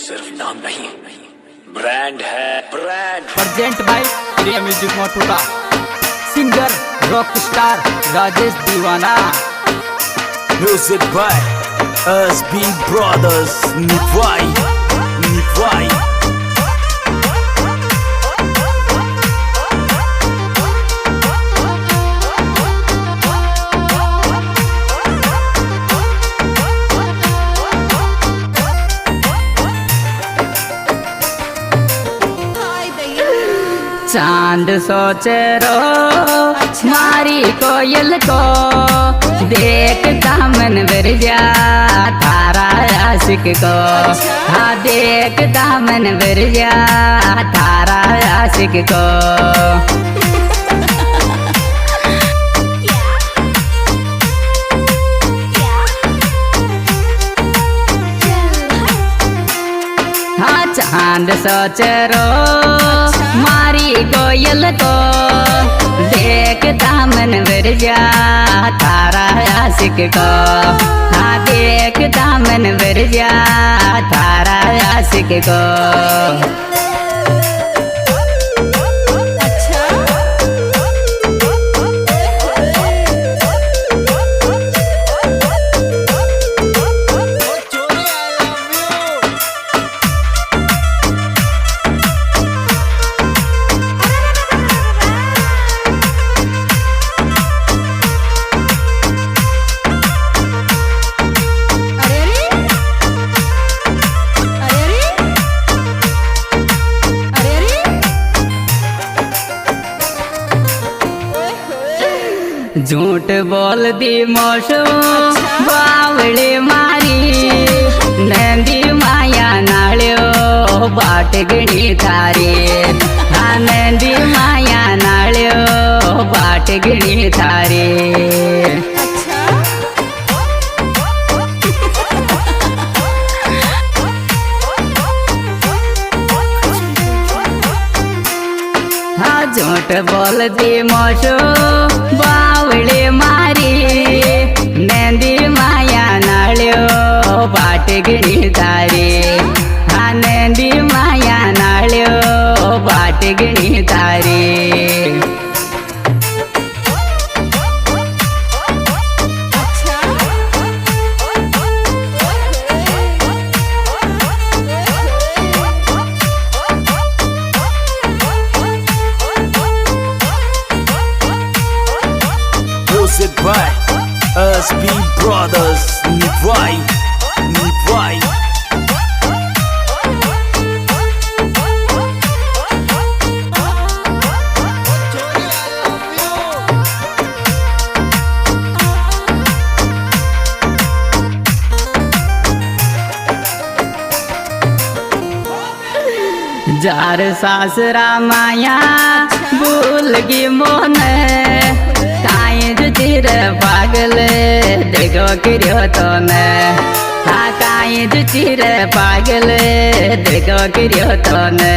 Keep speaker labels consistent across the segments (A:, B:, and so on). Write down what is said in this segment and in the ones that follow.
A: सिर्फ नाम नहीं, ब्रांड है, brand.
B: Present by Priya music मोटूरा, singer rock star Rajesh Deewana.
C: Music by SB Brothers, Nivai, Nivai.
B: चांद सोचे रो मारी कोयल को देखता मन बिरजा थारा आशिक को। हाँ देखता मन बिरजा थारा आशिक को। हाँ चांद सोचे रो मारी कोयल को देखता मन बिरजा थारा आशिक को। हाँ देखता मन बिरजा थारा आशिक को। झूठ बोल दी मोशो बावड़े मारी नंदी माया नाळ्यो बाट गणी थारी। हाँ नंदी माया नाळ्यो बाट गणी थारी। हाँ झूठ बोल दी मोशो बावड़े मारी नंदी माया नाळ्यो बाट गणी थारी। हाँ नंदी माया नाळ्यो बाट गणी थारी।
C: Music by SB Brothers, Nivai, Nivai.
B: जार सासरा माया भूल गी मोन काई जुचिर पागल देखो किरियो तो ने। हाँ काई जुचिर पागल देखो किरियो तो ने।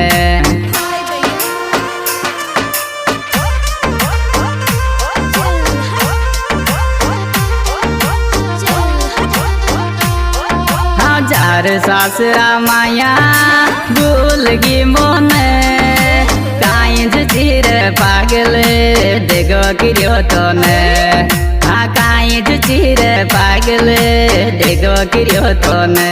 B: हाँ जार सासरा माया भूल गी मोन काई जुचिर पागल देखो किरियो तो ने। हाँ काई जुचिर पागल देखो किरियो तो ने।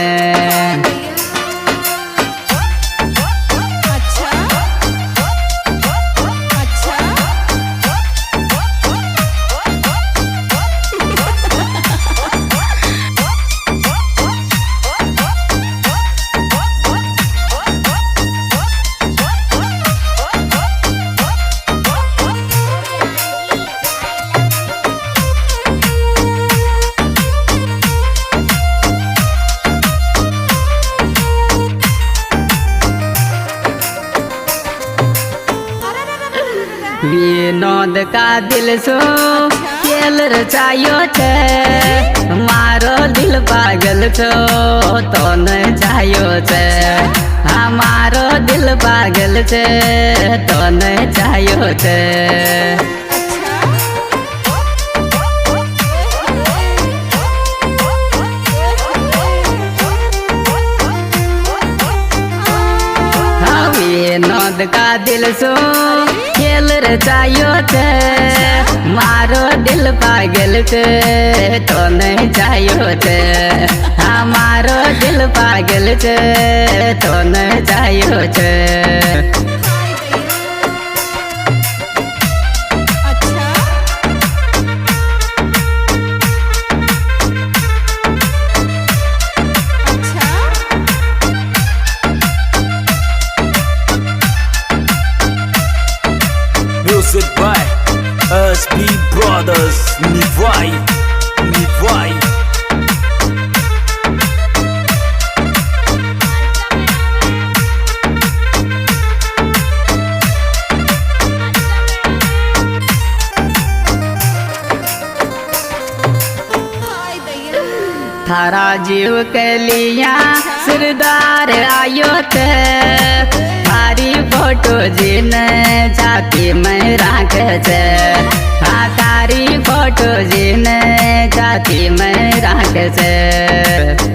B: विनोद का दिल सो खेल रचायो छे मारो दिल पागल छो तो न चायो छे। हमारो दिल पागल छे तो न चायो छे।
D: विनोद का दिल सो खेल रचायो थे मारो दिल पागल थे तो नहीं चाहियो थे हमारो दिल पागल थे तो नहीं चाहियो थे
C: Music by SB Brothers Nivai Nivai
D: थारा जीव के लिया सिरदार आयो थे थारी फोटो जिन छाती में राख छे हाँ तारी फोटो जिन छाती में राख छे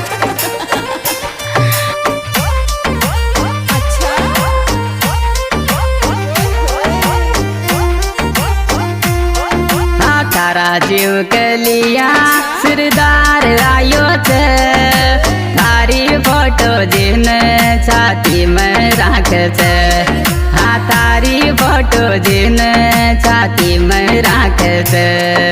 D: तारा जीव के लिया सिरदार आयो थे थारी फोटो जिन छाती में राख छे हाँ तारी फोटो जिन छाती में राख छे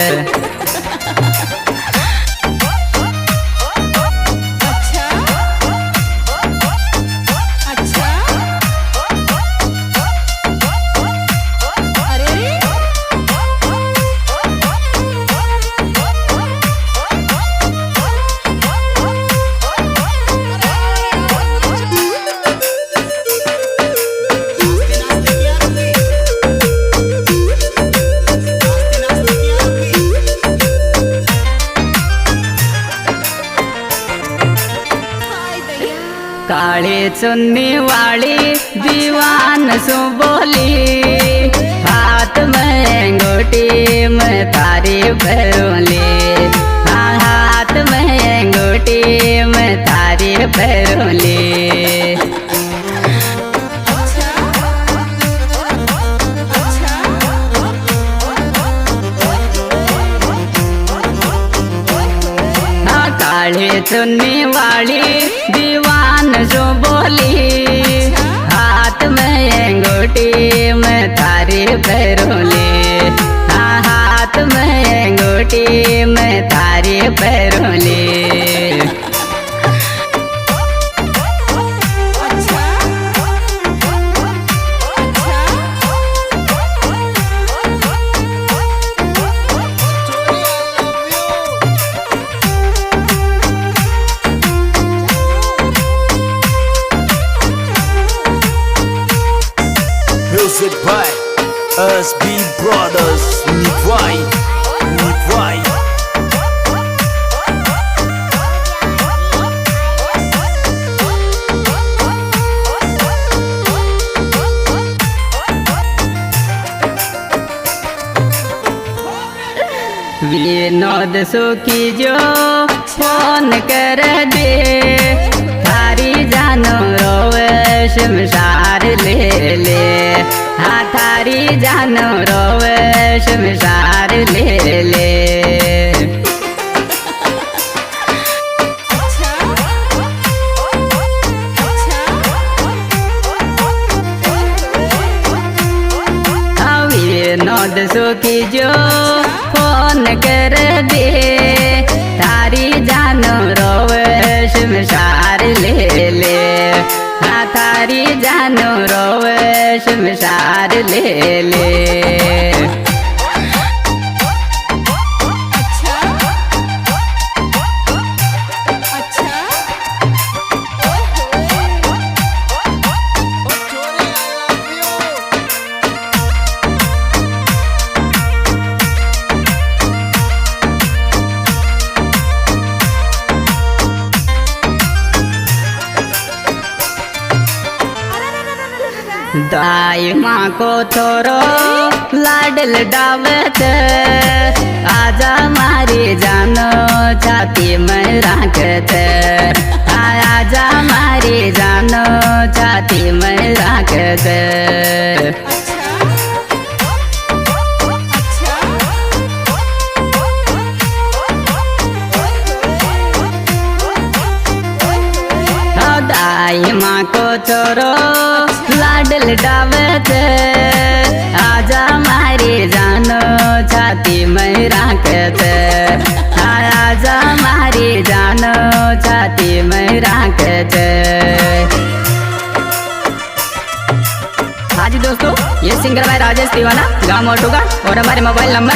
D: काली चुन्नी वाली दीवान सो बोली हाथ में अंगूठी में थारी पैरोली हाँ हाथ में अंगूठी में थारी पैरोली काली चुन्नी वाली दीवान जो बोली हाथ में अंगूठी में थारी पैरोली हाँ हाथ में अंगूठी में थारी पैरोली
C: Music by SB Brothers Nivai Nivai
D: Vinod सुखी जो फोन कर दे थारी जानो रोवे शमशार ले ले हाँ थारी जानो रोवे शमशार ले ले विनोद सुखी जो फोन कर दे थारी जानो रोवे शमशार ले ले हाँ थारी जानो रोवे शमशार ले ले दाई माँ को थोरो लाडल डावत आजा मारी जानो छाती में राखत आजा मारी जानो छाती में राखत दाई माँ को छोरो लाडल डावत आजा मारी जानो छाती में राखत आजा मारी जानो छाती में राखत। हाँ जी दोस्तों, ये सिंगर भाई राजेश दीवाना गाँव मोटू का और हमारे मोबाइल नंबर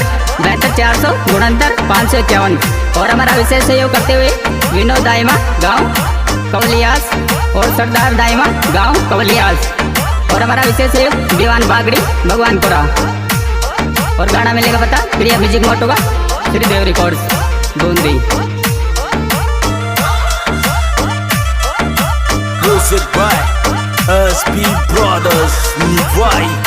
D: 72 और हमारा विशेष सहयोग करते हुए विनोद दाइमा गाँव कवलियास और सरदार दाइमा गाँव कवलियास और हमारा विशेष सहयोग दीवान बागड़ी भगवानपुरा और गाना मिलेगा पता प्रिया म्यूजिक मोटू का Shridev records Bundi.
C: Music by SB Brothers Nivai।